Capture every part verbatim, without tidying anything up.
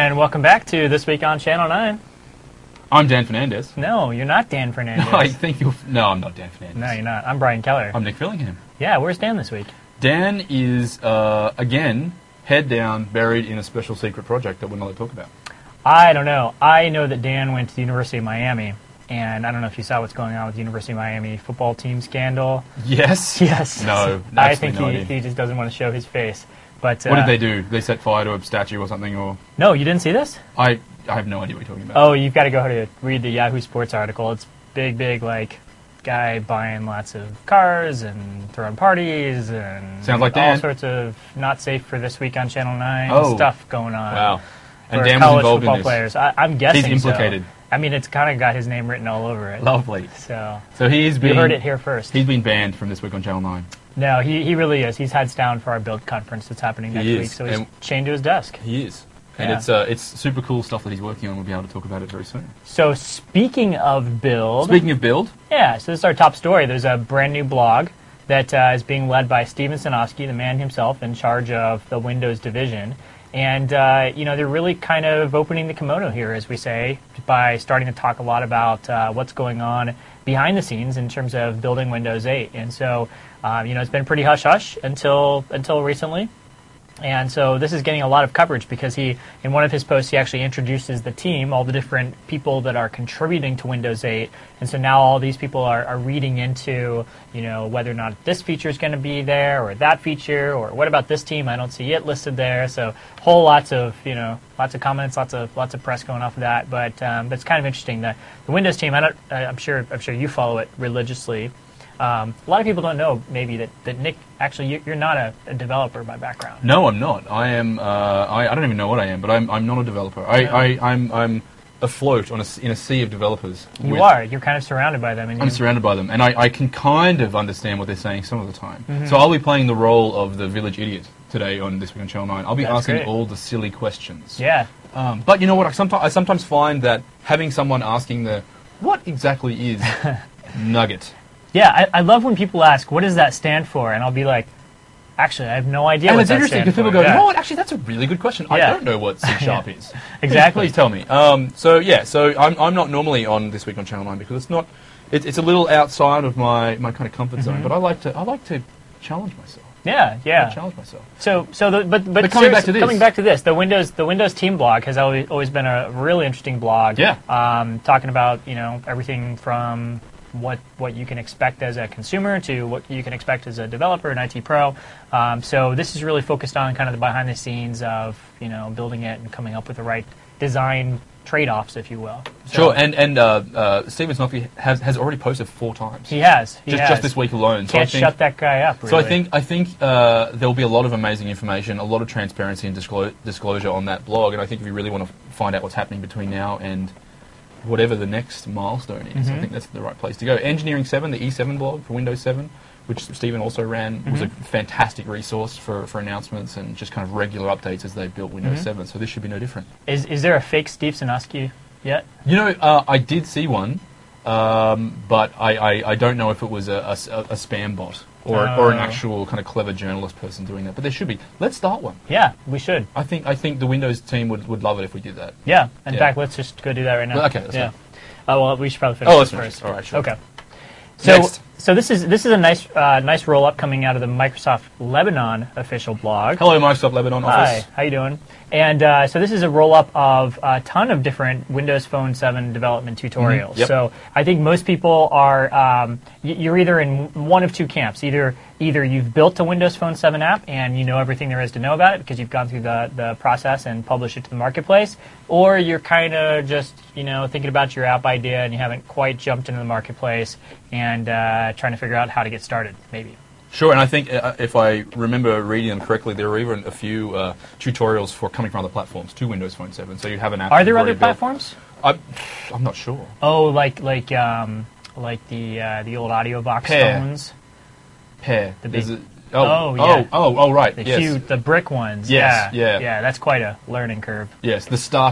And welcome back to This Week on Channel nine. I'm Dan Fernandez. No, you're not Dan Fernandez. I think you're... No, I'm not Dan Fernandez. No, you're not. I'm Brian Keller. I'm Nick Fillingham. Yeah, where's Dan this week? Dan is, uh, again, head down, buried in a special secret project that we're not allowed to talk about. I don't know. I know that Dan went to the University of Miami, and I don't know if you saw what's going on with the University of Miami football team scandal. Yes? Yes. No, I think no he, idea. he just doesn't want to show his face. But, what uh, did they do? They set fire to a statue or something, or... No, you didn't see this? I I have no idea what you're talking about. Oh, you've got to go to read the Yahoo Sports article. It's big, big, like, guy buying lots of cars and throwing parties and Sounds like all Dan. sorts of not safe for This Week on Channel nine Oh. stuff going on. Wow. And for Dan was college involved football in this. players. I, I'm guessing He's implicated. So. I mean, it's kind of got his name written all over it. Lovely. So, So he's been... you heard it here first. He's been banned from This Week on Channel nine. No, he, he really is. He's heads down for our build conference that's happening next He week, is. so he's And- chained to his desk. He is. And Yeah. it's uh, it's super cool stuff that he's working on. We'll be able to talk about it very soon. So speaking of build... Speaking of build... Yeah, so this is our top story. There's a brand new blog that uh, is being led by Steven Sinofsky, the man himself in charge of the Windows division. And, uh, you know, they're really kind of opening the kimono here, as we say, by starting to talk a lot about uh, what's going on behind the scenes in terms of building Windows eight. And so, um, you know, it's been pretty hush-hush until until recently. And so this is getting a lot of coverage because he, in one of his posts, he actually introduces the team, all the different people that are contributing to Windows eight. And so now all these people are, are reading into, you know, whether or not this feature is going to be there or that feature or what about this team? I don't see it listed there. So whole lots of, you know, lots of comments, lots of lots of press going off of that. But um, but it's kind of interesting. The, the Windows team, I don't, I'm sure I'm sure you follow it religiously. Um, a lot of people don't know, maybe, that, that Nick, actually, you, you're not a, a developer by background. No, I'm not. I am. Uh, I, I don't even know what I am, but I'm. I'm not a developer. I. No. I I'm. I'm afloat on a, s- in a sea of developers. You with- are. You're kind of surrounded by them. And I'm you, surrounded by them, and I, I can kind of understand what they're saying some of the time. Mm-hmm. So I'll be playing the role of the village idiot today on This Week on Channel nine. I'll be That's asking great. all the silly questions. Yeah. Um, but you know what? I sometimes I sometimes find that having someone asking the what exactly is nugget. Yeah, I, I love when people ask, what does that stand for? And I'll be like, actually, I have no idea And what it's that interesting stands because people for. go, Yeah. you know what? Actually, that's a really good question. I Yeah. don't know what C sharp is. Exactly. Please tell me. Um, so yeah, so I'm I'm not normally on This Week on Channel nine because it's not. It, it's a little outside of my, my kind of comfort zone. Mm-hmm. But I like to I like to challenge myself. Yeah, I yeah. challenge myself. So, so the, but but, But coming back seriously- to this. coming back to this, the Windows the Windows team blog has always always been a really interesting blog. Yeah. Um, talking about you know everything from what what you can expect as a consumer to what you can expect as a developer, an I T pro. Um, so this is really focused on kind of the behind the scenes of you know building it and coming up with the right design trade-offs, if you will. So Sure, and and uh, uh, Steven Snofsky has has already posted four times. he has. He just has. just this week alone. So I Can't think, shut that guy up. Really. So I think I think uh, there will be a lot of amazing information, a lot of transparency and disclo- disclosure on that blog. And I think if you really want to find out what's happening between now and whatever the next milestone is, I Mhm. think that's the right place to go. Engineering seven, the E seven blog for Windows seven, which Stephen also ran, was a Mm-hmm. fantastic resource for, for announcements and just kind of regular updates as they built Windows Mhm. seven. So this should be no different. is is there a fake Steve Sinofsky yet? You know, uh, I did see one, um, but I, I, I don't know if it was a, a s- a- a spam bot or, or an Oh. actual kind of clever journalist person doing that. But there should be. Let's start one. Yeah, we should. I think I think the Windows team would, would love it if we did that. Yeah. In Yeah. fact, let's just go do that right now. Well, okay, let's yeah. go. Oh well, we should probably finish Oh, this let's finish first. this. All right, sure. Okay. So Next. so this is this is a nice uh, nice roll up coming out of the Microsoft Lebanon official blog. Hello, Microsoft Lebanon office. Hi, how you doing? And uh, so this is a roll-up of a ton of different Windows Phone seven development tutorials. Mhm, yep. So I think most people are, um, y- you're either in one of two camps. Either either you've built a Windows Phone seven app and you know everything there is to know about it because you've gone through the, the process and published it to the marketplace, or you're kind of just, you know, thinking about your app idea and you haven't quite jumped into the marketplace and uh, trying to figure out how to get started, maybe. Sure, and I think uh, if I remember reading them correctly, there are even a few uh, tutorials for coming from other platforms to Windows Phone seven. So you have an app. Are there you've other already built. platforms? I, I'm not sure. Oh, like like um, like the uh, the old audio box Pear. phones, Pair. The There's big- a- oh, Oh, oh, yeah. oh, oh, right. the yes. cute, the brick ones. Yes, yeah, yeah. yeah. That's quite a learning curve. Yes, the StarTAC.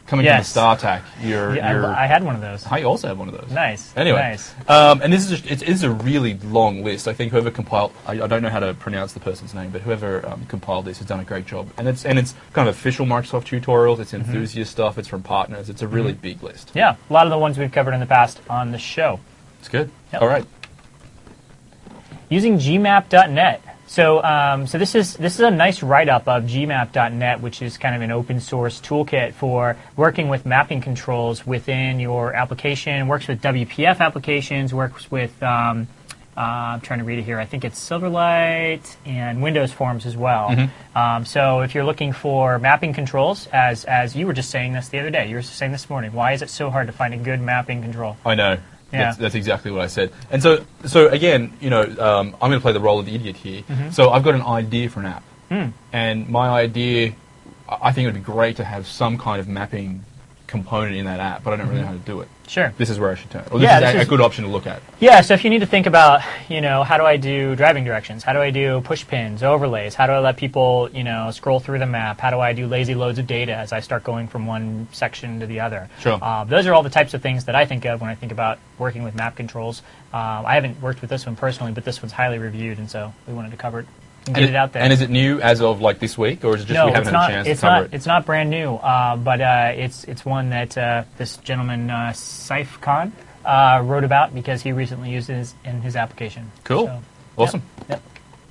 coming Yes. from the StarTAC. You're, Yeah, you're, I, I had one of those. I also have one of those. Nice. Anyway, Nice. um, and this is just, it is a really long list. I think whoever compiled, I, I don't know how to pronounce the person's name, but whoever um, compiled this has done a great job. And it's and it's kind of official Microsoft tutorials. It's enthusiast mm-hmm. stuff. It's from partners. It's a really mm-hmm. big list. Yeah, a lot of the ones we've covered in the past on the show. It's good. Yep. All right. Using G map dot net. So, um, so this is this is a nice write-up of G map dot net, which is kind of an open source toolkit for working with mapping controls within your application. Works with W P F applications. Works with um, uh, I'm trying to read it here. I think it's Silverlight and Windows Forms as well. Mm-hmm. Um, so, if you're looking for mapping controls, as as you were just saying this the other day, you were saying this morning, why is it so hard to find a good mapping control? I know. Yeah. That's, that's exactly what I said. And so, so again, you know, um, I'm going to play the role of the idiot here. Mm-hmm. So I've got an idea for an app. Mm. And my idea, I think it would be great to have some kind of mapping component in that app, but I don't really know how to do it. Sure. This is where I should turn. Or this yeah, is this a, is a good option to look at. Yeah, so if you need to think about, you know, how do I do driving directions? How do I do push pins, overlays? How do I let people, you know, scroll through the map? How do I do lazy loads of data as I start going from one section to the other? Sure. Uh, those are all the types of things that I think of when I think about working with map controls. Uh, I haven't worked with this one personally, but this one's highly reviewed, and so we wanted to cover it. And get and it out there. And is it new as of like this week, or is it just no, we haven't it's had not, a chance it's to cover not, it? It's not brand new, uh, but uh, it's it's one that uh, this gentleman uh, Saif Khan uh, wrote about because he recently used it in his, in his application. Cool, so, awesome. Yep, yep.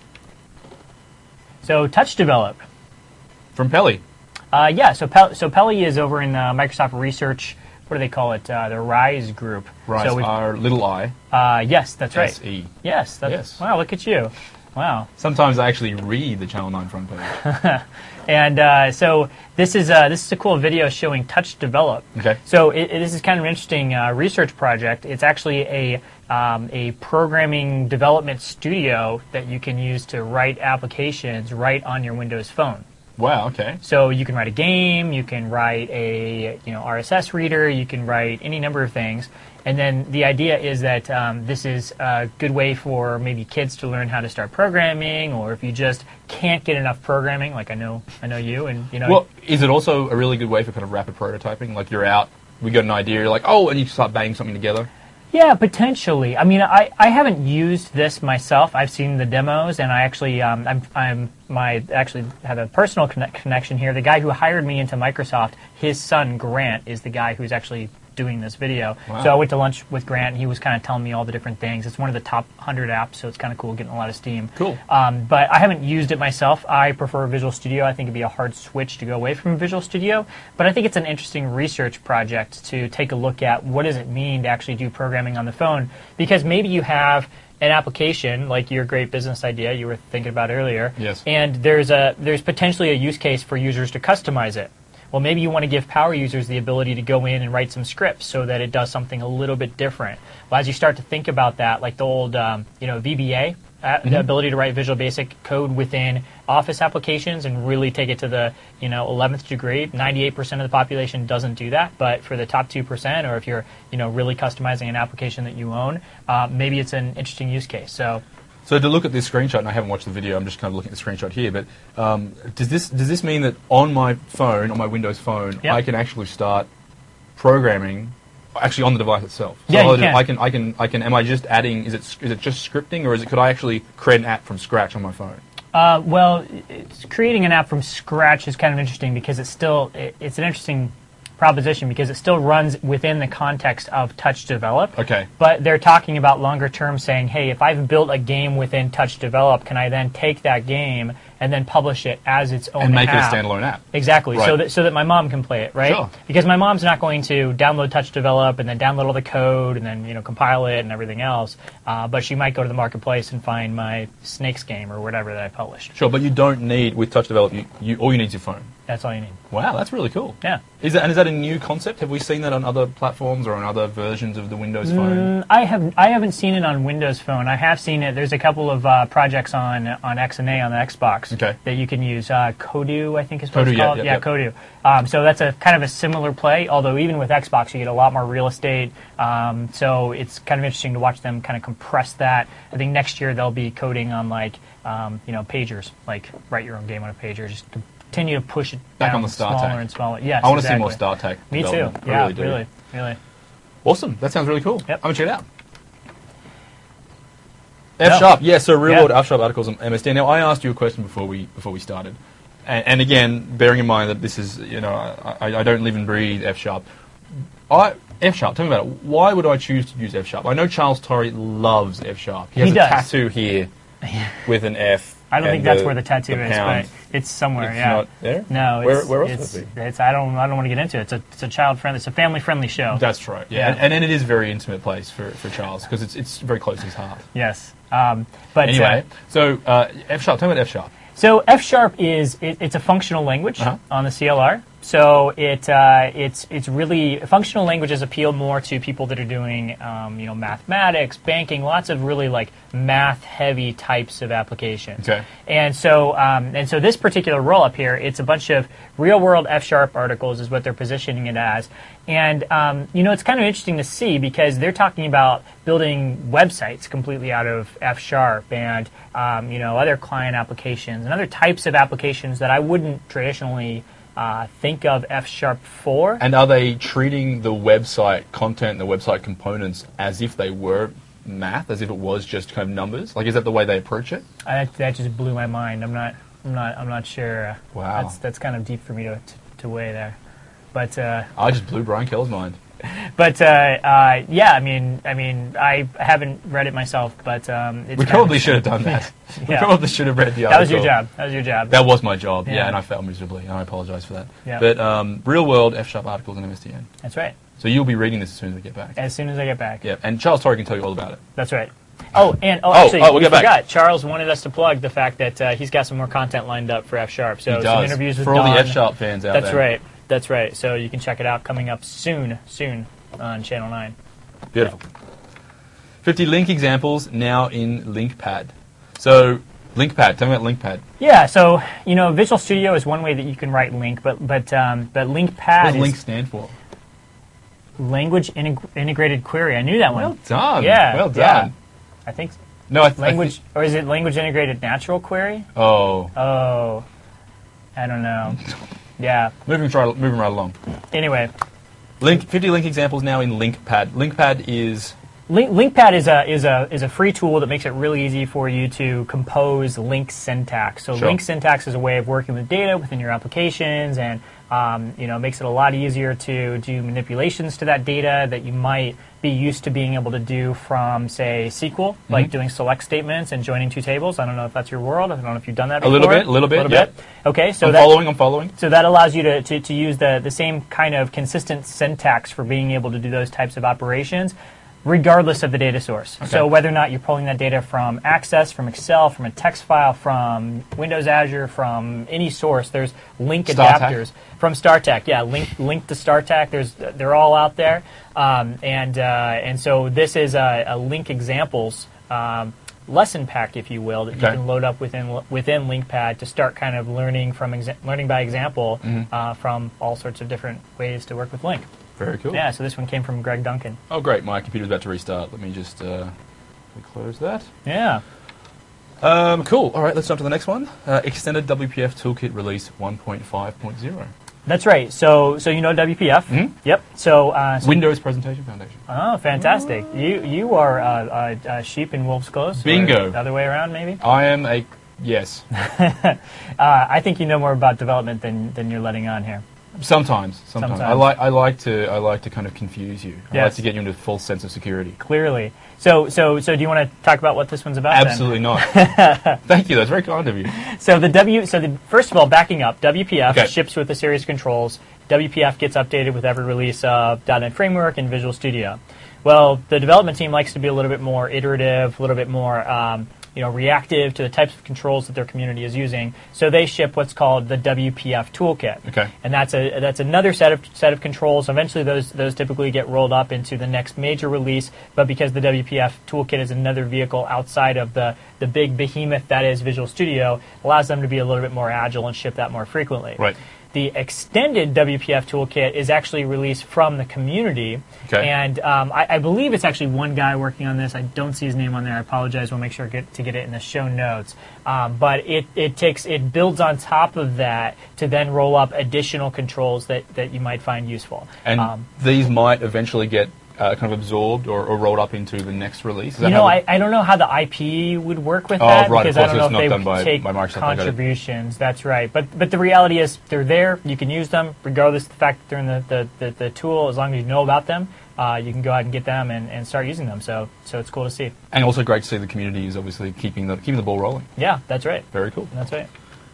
So Touch Develop from Peli. Uh, yeah, so Pel- so Peli is over in uh, Microsoft Research. What do they call it? Uh, the RISE group. RISE, so our little I. Uh, yes, that's right. S E. Yes, that's, yes. Wow, look at you. Wow. Sometimes I actually read the Channel nine front page. And uh, so this is uh, this is a cool video showing Touch Develop. Okay. So it, it, this is kind of an interesting uh, research project. It's actually a um, a programming development studio that you can use to write applications right on your Windows Phone. Wow. Okay. So you can write a game, you can write a you know R S S reader, you can write any number of things. And then the idea is that um, this is a good way for maybe kids to learn how to start programming, or if you just can't get enough programming, like I know I know you, and you know. Well, is it also a really good way for kind of rapid prototyping? Like you're out, we got an idea, you're like, oh, and you start banging something together? Yeah, potentially. I mean, I, I haven't used this myself. I've seen the demos, and I actually um, I'm I'm my actually have a personal connect, connection here. The guy who hired me into Microsoft, his son Grant is the guy who's actually doing this video. Wow. So I went to lunch with Grant, and he was kind of telling me all the different things. It's one of the top one hundred apps, so it's kind of cool, getting a lot of steam. Cool. Um, but I haven't used it myself. I prefer Visual Studio. I think it'd be a hard switch to go away from Visual Studio. But I think it's an interesting research project to take a look at what does it mean to actually do programming on the phone. Because maybe you have an application like your great business idea you were thinking about earlier. Yes. And there's a there's potentially a use case for users to customize it. Well, maybe you want to give power users the ability to go in and write some scripts so that it does something a little bit different. Well, as you start to think about that, like the old, um, you know, V B A, uh, mm-hmm. the ability to write Visual Basic code within Office applications and really take it to the, you know, eleventh degree. ninety-eight percent of the population doesn't do that, but for the top two percent, or if you're, you know, really customizing an application that you own, uh, maybe it's an interesting use case. So. So to look at this screenshot, and I haven't watched the video, I'm just kind of looking at the screenshot here, but um, does this does this mean that on my phone, on my Windows phone, yep. I can actually start programming, actually on the device itself? So yeah, you can. I can, I can, I can, am I just adding, is it, is it just scripting, or is it, could I actually create an app from scratch on my phone? Uh, well, it's, creating an app from scratch is kind of interesting because it's still, it, it's an interesting proposition because it still runs within the context of Touch Develop. Okay. But they're talking about longer term saying, hey, if I've built a game within Touch Develop, can I then take that game and then publish it as its own app? And make app. it a standalone app. Exactly. Right. So that so that my mom can play it, right? Sure. Because my mom's not going to download Touch Develop and then download all the code and then, you know, compile it and everything else. Uh, but she might go to the marketplace and find my Snakes game or whatever that I published. Sure, but you don't need, with Touch Develop, you, you, all you need is your phone. That's all you need. Wow, that's really cool. Yeah. Is that, and is that a new concept? Have we seen that on other platforms or on other versions of the Windows Phone? Mm, I have. I haven't seen it on Windows Phone. I have seen it. There's a couple of uh, projects on on X N A on the Xbox okay. that you can use. Uh, Kodu, I think is what Kodu, it's called. Yeah, yeah, yeah, Kodu. Um, so that's a kind of a similar play. Although even with Xbox, you get a lot more real estate. Um, so it's kind of interesting to watch them kind of compress that. I think next year they'll be coding on like um, you know pagers, like write your own game on a pager, just to continue to push it Back down on the StarTAC. smaller and smaller. Yes, I want to exactly. see more StarTAC. Me too. development. I Yeah, really, do. really, really. Awesome. That sounds really cool. Yep. I'm going to check it out. No. F Sharp. Yeah, so real Yeah. world F Sharp articles on M S D. Now, I asked you a question before we before we started. And, and again, bearing in mind that this is, you know, I, I don't live and breathe F Sharp. I, F Sharp, tell me about it. Why would I choose to use F Sharp? I know Charles Torrey loves F Sharp. He has He a does. tattoo here with an F. I don't and think that's the- where the tattoo the is, pound. but it's somewhere. It's yeah. not there? No, Where- it's, where else it's, would it be? it's I don't I don't want to get into it. It's a it's a child friendly, it's a family friendly show. That's right. Yeah, Yeah. And, and it is a very intimate place for, for Charles because it's it's very close to his heart. Yes. Um, but Anyway, uh, so uh, F Sharp. Tell me about F Sharp. So F Sharp is it, it's a functional language Uh-huh. on the C L R. So it uh, it's it's really functional languages appeal more to people that are doing um, you know mathematics, banking, lots of really like math heavy types of applications. Okay. And so um, and so this particular roll up here, it's a bunch of real world F Sharp articles is what they're positioning it as. And um, you know it's kind of interesting to see because they're talking about building websites completely out of F Sharp and um, you know other client applications and other types of applications that I wouldn't traditionally uh, think of F Sharp for. And are they treating the website content, the website components, as if they were math, as if it was just kind of numbers? Like, is that the way they approach it? I, that just blew my mind. I'm not. I'm not. I'm not sure. Uh, Wow. That's that's kind of deep for me to to, to weigh there. But uh, I just blew Brian Kell's mind. but uh, uh, yeah. I mean. I mean. I haven't read it myself, but um, it's We kind probably of- should have done that. We Yeah. probably should have read the article. That was your job. That was your job. That was my job, yeah, Yeah. and I failed miserably, and I apologise for that. Yeah. But um, real world F Sharp articles in M S D N. That's right. So you'll be reading this as soon as we get back. As soon as I get back. Yeah, and Charles Torrey can tell you all about it. That's right. Oh, and oh, Oh, actually, oh, we'll we get back. forgot. Charles wanted us to plug the fact that uh, he's got some more content lined up for F Sharp. So he some does. interviews with for all Don. the F Sharp fans out That's there. right. That's right. So you can check it out coming up soon, soon on Channel nine. Beautiful. fifty link examples now in LinkPad. So, LinkPad, tell me about LinkPad. Yeah. So you know, Visual Studio is one way that you can write link, but but um, but What LinkPad does is link stand for? language integ- integrated query. I knew that Well one. done. Yeah. Well done. yeah. I think No, I th- I language, think- or is it language integrated natural query? oh, Oh, I don't know. Yeah. moving right, moving right along. Anyway. Link fifty link examples now in LinkPad. LinkPad is Link, LinkPad is a is a is a free tool that makes it really easy for you to compose link syntax. So Sure. link syntax is a way of working with data within your applications, and um, you know makes it a lot easier to do manipulations to that data that you might be used to being able to do from, say, S Q L, Mm-hmm. like doing select statements and joining two tables. I don't know if that's your world. I don't know if you've done that A before. little bit, a little bit, little yeah. bit. Okay, so I'm that, following. I'm following. so that allows you to, to, to use the, the same kind of consistent syntax for being able to do those types of operations, regardless of the data source. Okay. So whether or not you're pulling that data from Access, from Excel, from a text file, from Windows Azure, from any source, there's link StarTAC. adapters. From StarTAC, yeah, link link to StarTAC. There's they're all out there, um, and uh, and so this is a, a link examples um, lesson pack, if you will, that you Okay. can load up within within LinkPad to start kind of learning from exa- learning by example Mm-hmm. uh, from all sorts of different ways to work with Link. Very cool. Yeah, so this one came from Greg Duncan. Oh, great. My computer's about to restart. Let me just uh, close that. Yeah. Um, cool. All right, let's jump to the next one. Uh, Extended W P F Toolkit Release one point five point oh. That's right. So, so you know W P F. Mhm. Yep. So, uh, so Windows Presentation Foundation. oh, fantastic! You you are uh, uh, uh, sheep in wolf's clothes. or Bingo. The other way around, maybe. I am a yes. Uh, I think you know more about development than than you're letting on here. Sometimes, sometimes. I Sometimes. like I like to I like to kind of confuse you. I like Yes. to get you into a false sense of security. Clearly. So, so, so, do you want to talk about what this one's about? then? Absolutely not. Thank you. That's very kind of you. So the W, so the first of all, backing up, W P F Okay. ships with a series of controls. W P F gets updated with every release of .NET Framework and Visual Studio. Well, the development team likes to be a little bit more iterative, a little bit more, um, you know, reactive to the types of controls that their community is using. So they ship what's called the W P F toolkit. Okay. And that's a that's another set of set of controls. Eventually, those those typically get rolled up into the next major release. But because the W P F toolkit is another vehicle outside of the the big behemoth that is Visual Studio, allows them to be a little bit more agile and ship that more frequently. Right. The extended W P F toolkit is actually released from the community, Okay. and um, I, I believe it's actually one guy working on this. I don't see his name on there. I apologize. We'll make sure get, to get it in the show notes. Um, but it, it takes it builds on top of that to then roll up additional controls that, that you might find useful. And Um, these might eventually get uh, kind of absorbed or, or rolled up into the next release. Is that You know, how I, I don't know how the I P would work with Oh, that right, because of I course, don't know it's not if they done by- take by Microsoft, I got it. contributions. That's right. But but the reality is they're there. You can use them regardless of the fact that they're in the, the, the, the tool. As long as you know about them, uh, you can go ahead and get them and, and start using them. So so it's cool to see. And also great to see the community is obviously keeping the keeping the ball rolling. Yeah, that's right. Very cool. That's right.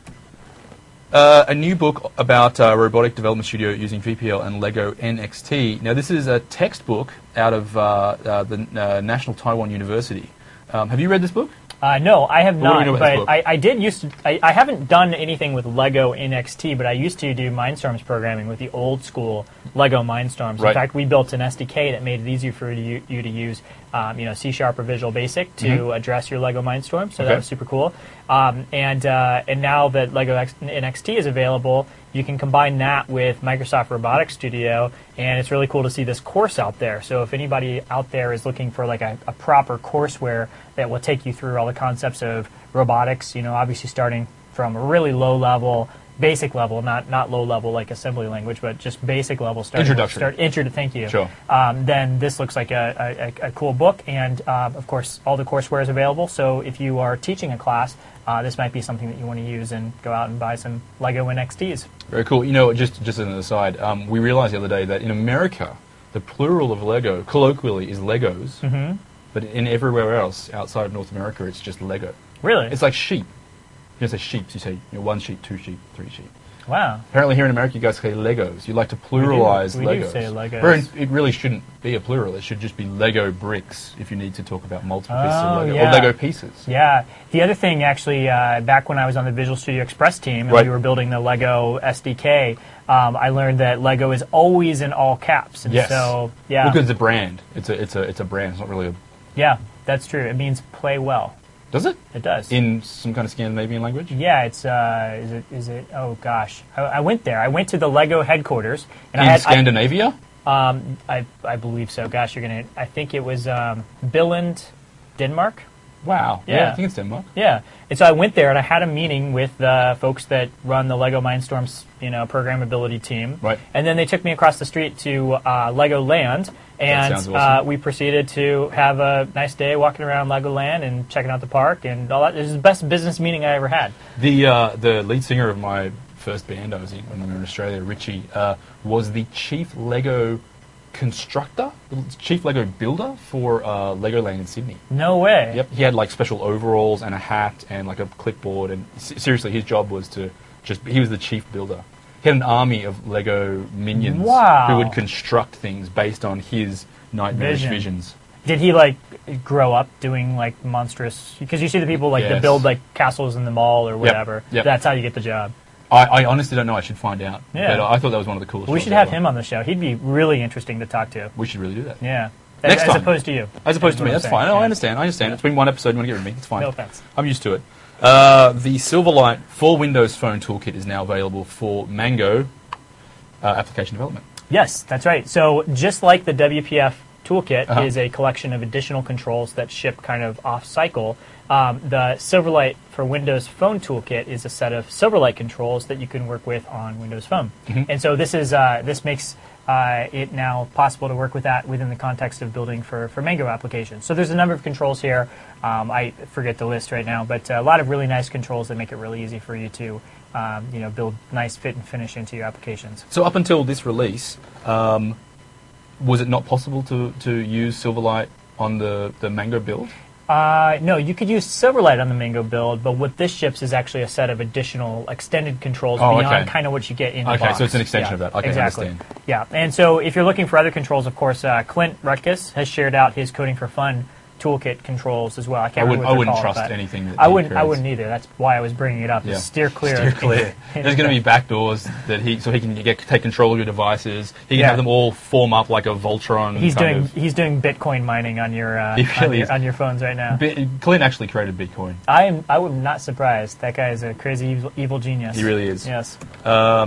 Uh, a new book about uh, robotic development studio using V P L and Lego N X T. Now, this is a textbook out of uh, uh, the uh, National Taiwan University. Um, have you read this book? Uh, no, I have What do not, you know about this but book? I, I did used to. I, I haven't done anything with Lego N X T, but I used to do Mindstorms programming with the old school Lego Mindstorms. Right. In fact, we built an S D K that made it easier for you, you to use, um, you know, C Sharp or Visual Basic to Mhm. address your Lego Mindstorm. So Okay. that was super cool. Um, and uh, and now that Lego X- N X T is available, you can combine that with Microsoft Robotics Studio, and it's really cool to see this course out there. So if anybody out there is looking for like a, a proper courseware that will take you through all the concepts of robotics, you know, obviously starting from a really low level, basic level, not not low level like assembly language, but just basic level. Starting with- Introduction. Start, intro, thank you. Sure. Um, then this looks like a, a, a cool book, and um, of course, all the courseware is available. So if you are teaching a class, uh, this might be something that you want to use and go out and buy some Lego N X Ts. Very cool. You know, just just as an aside, um, we realized the other day that in America, the plural of Lego, colloquially, is Legos, Mm-hmm. but in everywhere else outside of North America, it's just Lego. Really? It's like sheep. You don't say sheep, you say you know, one sheep, two sheep, three sheep. Wow. Apparently here in America, you guys say Legos. You like to pluralize We do- we do Legos. say Legos. Where in- it really shouldn't be a plural. It should just be Lego bricks if you need to talk about multiple pieces Oh, of Lego. yeah. Or Lego pieces. Yeah. The other thing, actually, uh, back when I was on the Visual Studio Express team and Right. we were building the Lego S D K, um, I learned that Lego is always in all caps. And Yes. so, yeah. Well, because it's a brand. It's a, it's, a, it's a brand. It's not really a... Yeah, that's true. It means play well. Does it? It does. In some kind of Scandinavian language? Yeah, it's uh, is it is it? Oh gosh, I, I went there. I went to the Lego headquarters, and In I had Scandinavia? I, um, I I believe so. Gosh, you're gonna. I think it was um, Billund, Denmark. Wow. Yeah. Yeah. I think it's Denmark. Yeah, and so I went there and I had a meeting with the folks that run the Lego Mindstorms, you know, programmability team. Right. And then they took me across the street to uh, Lego Land, and sounds uh, awesome. we proceeded to have a nice day walking around Legoland and checking out the park and all that. It was the best business meeting I ever had. The, uh, the lead singer of my first band I was in when we were in Australia, Richie, uh, was the chief Lego constructor, the chief Lego builder for uh, Legoland in Sydney. No way. Yep, he had like special overalls and a hat and like a clipboard, and s- seriously, his job was to just, he was the chief builder. He had an army of Lego minions Wow. who would construct things based on his nightmarish Vision. visions. Did he like grow up doing like monstrous? Because you see the people like that Yes. build like castles in the mall or whatever. yep. That's how you get the job. I, I honestly don't know, I should find out. Yeah. But I thought that was one of the coolest We jobs should have ever. him on the show. He'd be really interesting to talk to. We should really do that. Yeah. Next as, time. as opposed to you. As opposed to what me, I'm that's saying. fine. No, Yeah. I understand. I understand. It's been one episode. You want to get rid of me? It's fine. No offense. I'm used to it. Uh, the Silverlight for Windows Phone toolkit is now available for Mango uh, application development. Yes, that's right. So just like the W P F toolkit Uh-huh. is a collection of additional controls that ship kind of off cycle, um, the Silverlight for Windows Phone toolkit is a set of Silverlight controls that you can work with on Windows Phone. Mm-hmm. And so this is uh, this makes uh, it now possible to work with that within the context of building for, for Mango applications. So there's a number of controls here. Um, I forget the list right now, but a lot of really nice controls that make it really easy for you to um, you know, build nice fit and finish into your applications. So up until this release, um, was it not possible to, to use Silverlight on the, the Mango build? Uh, no, you could use Silverlight on the Mango build, but what this ships is actually a set of additional extended controls Oh, beyond okay. kind of what you get in the Okay, box. so it's an extension Yeah, of that. Okay, I exactly. understand. Yeah, and so if you're looking for other controls, of course, uh, Clint Rutkus has shared out his Coding for Fun toolkit controls as well. I can't I wouldn't- remember what I wouldn't they're called, trust but anything that I he wouldn't. I creates. wouldn't either. That's why I was bringing it up. Yeah. Is steer clear. Steer clear. There's going to be backdoors that he, so he can get take control of your devices. He can Yeah. have them all form up like a Voltron. He's kind doing of, he's doing Bitcoin mining on your uh, He on, really your is. on your phones right now. Bi- Clint actually created Bitcoin. I am I would not surprised. That guy is a crazy evil, evil genius. He really is. Yes. Um,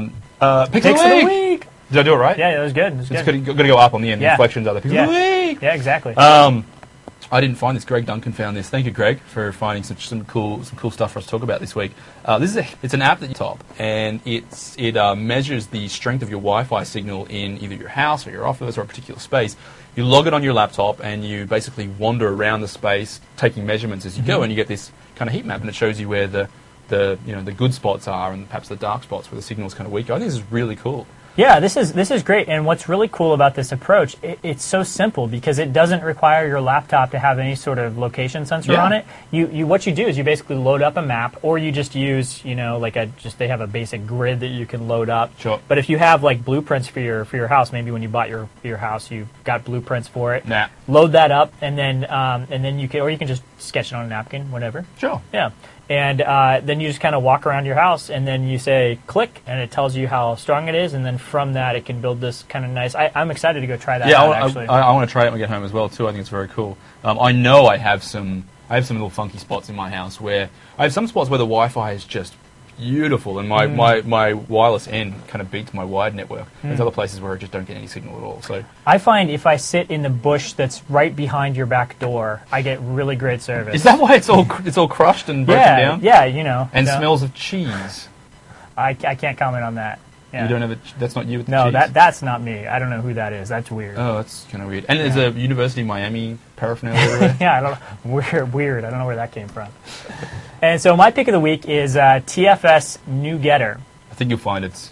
Uh, Picks, Picks of the of the week. week. Did I do it right? Yeah, that was good. It was It's good. going to go up on the end. Yeah. Reflections are the Picks Yeah. of the week. Yeah, exactly. Um, I didn't find this. Greg Duncan found this. Thank you, Greg, for finding some, some cool some cool stuff for us to talk about this week. Uh, this is a, it's an app that you top, and it's it uh, measures the strength of your Wi-Fi signal in either your house or your office or a particular space. You log it on your laptop, and you basically wander around the space, taking measurements as you go, and you get this kind of heat map, and it shows you where the the you know the good spots are and perhaps the dark spots where the signal's kind of weaker. I think this is really cool. Yeah, this is this is great, and what's really cool about this approach, it, it's so simple because it doesn't require your laptop to have any sort of location sensor Yeah. on it. You you what you do is you basically load up a map, or you just use you know like a just they have a basic grid that you can load up. Sure. But if you have like blueprints for your for your house, maybe when you bought your your house, you got blueprints for it. Nah. Load that up, and then um, and then you can or you can just sketch it on a napkin, whatever. Sure. Yeah. And uh, then you just kind of walk around your house, and then you say click, and it tells you how strong it is, and then from that it can build this kind of nice. I, I'm excited to go try that Yeah, out, I, actually. I, I want to try it when I get home as well too. I think it's very cool. Um, I know I have some. I have some little funky spots in my house where I have some spots where the Wi-Fi is just beautiful, and my, Mm. my, my wireless end kind of beats my wired network. Mm. There's other places where I just don't get any signal at all. So I find if I sit in the bush that's right behind your back door, I get really great service. is that why it's all cr- it's all crushed and broken yeah, down? yeah, you know. And no, smells of cheese. I, I can't comment on that. Yeah. You don't have a. ch- That's not you with the No, cheese. that that's not me. I don't know who that is. That's weird. Oh, that's kind of weird. And there's a University of Miami paraphernalia everywhere. Yeah, I don't know. Weird, weird. I don't know where that came from. And so my pick of the week is uh, T F S NuGetter. I think you'll find it's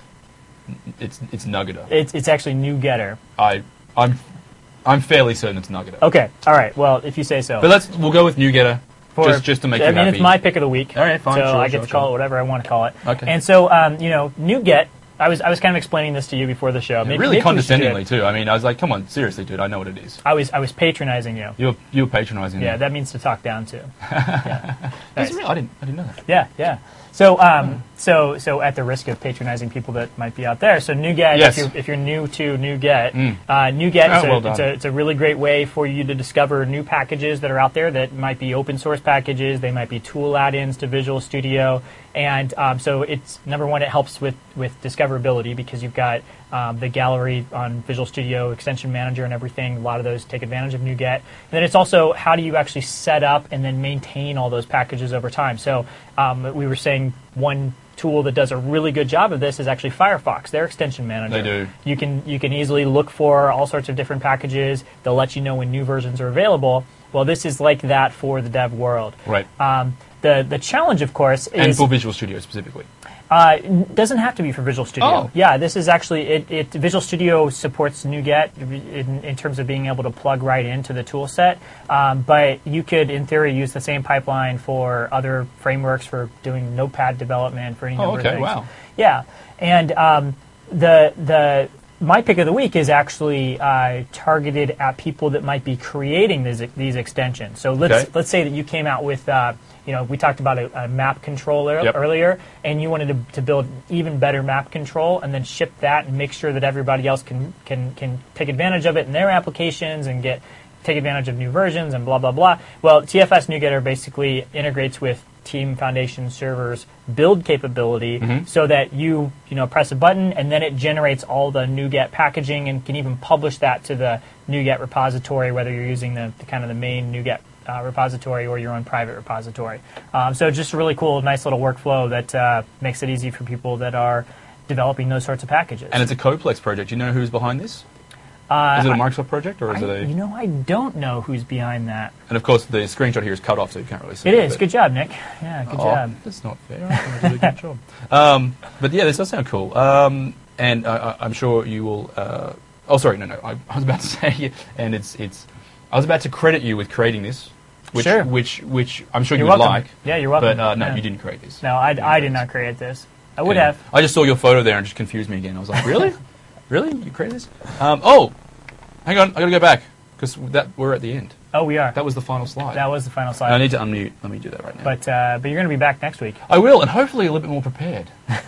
it's it's Nuggeta. It's it's actually NuGetter. I I'm I'm fairly certain it's Nuggeta. Okay, all right. Well, if you say so. But let's we'll go with NuGetter For- just just to make I you mean, happy. it's my pick of the week. All right, fine, So sure, I get sure, to call sure. it whatever I want to call it. Okay. And so, um, you know, NuGet. I was I was kind of explaining this to you before the show. Maybe, really maybe we should do it. condescendingly too. I mean, I was like, "Come on, seriously, dude. I know what it is." I was I was patronizing you. You're you're patronising. Yeah, me. that means to talk down to. Yeah. That's Nice. real. I didn't I didn't know that. Yeah, yeah. So, um, so, so at the risk of patronizing people that might be out there, so NuGet, Yes. if, you're, if you're new to NuGet, Mm. uh, NuGet Oh, is a, well it's, done. a, it's a really great way for you to discover new packages that are out there that might be open source packages, they might be tool add-ins to Visual Studio, and um, so it's, number one, it helps with, with discoverability because you've got um, the gallery on Visual Studio, Extension Manager and everything, a lot of those take advantage of NuGet. And then it's also how do you actually set up and then maintain all those packages over time. So um, we were saying one tool that does a really good job of this is actually Firefox, their extension manager. They do. You can you can easily look for all sorts of different packages. They'll let you know when new versions are available. Well, this is like that for the dev world. Right. Um, the the challenge, of course, And is for Visual Studio specifically. uh, n- doesn't have to be for Visual Studio. Oh. Yeah, this is actually it, it. Visual Studio supports NuGet in, in terms of being able to plug right into the tool set. Um, but you could, in theory, use the same pipeline for other frameworks for doing Notepad development for any Oh, number okay, of things. wow. Yeah, and um, the the my pick of the week is actually uh, targeted at people that might be creating these these extensions. So let's Okay. let's say that you came out with. Uh, You know, we talked about a, a map controller Yep. earlier, and you wanted to, to build even better map control, and then ship that and make sure that everybody else can can can take advantage of it in their applications and get take advantage of new versions and blah blah blah. Well, T F S NuGetter basically integrates with Team Foundation Server's build capability, Mm-hmm. so that you you know press a button and then it generates all the NuGet packaging and can even publish that to the NuGet repository, whether you're using the, the kind of the main NuGet Uh, repository or your own private repository. Um, so just a really cool, nice little workflow that uh, makes it easy for people that are developing those sorts of packages. And it's a Coplex project. You know who's behind this? uh, Is it a Microsoft project or is I, it a? you know, I don't know who's behind that. And of course, the screenshot here is cut off, so you can't really see It it. is. but- Good job, Nick. Yeah, good Oh, job. that's not fair. I think I did a good job. Um, but yeah, this does sound cool. Um, and I, I, I'm sure you will. Uh, oh, sorry, no, no. I, I was about to say, and it's it's. I was about to credit you with creating this, which Sure. which which I'm sure You're you would welcome. like. Yeah, you're welcome. But uh, no, Yeah. you didn't create this. No, I, You didn't I create did this. not create this. I would Yeah. have. I just saw your photo there and it just confused me again. I was like, really, really, you created this? Um, oh, hang on, I got to go back because that we're at the end. Oh, we are. That was the final slide. That was the final I slide. need to unmute. Let me do that right now. But uh, but you're going to be back next week. I will, and hopefully a little bit more prepared.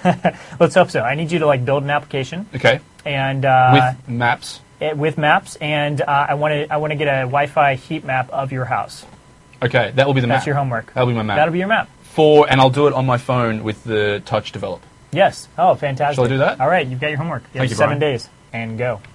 Let's hope so. I need you to like build an application Okay. and uh, With maps. it, with maps, and uh, I want to I want to get a Wi-Fi heat map of your house. Okay, that will be the That's map. your homework. That'll be my map. That'll be your map. For, and I'll do it on my phone with the touch develop. Yes. Oh, fantastic. Shall I do that? All right, you've got your homework. You Thank have you, seven Brian. days, and go.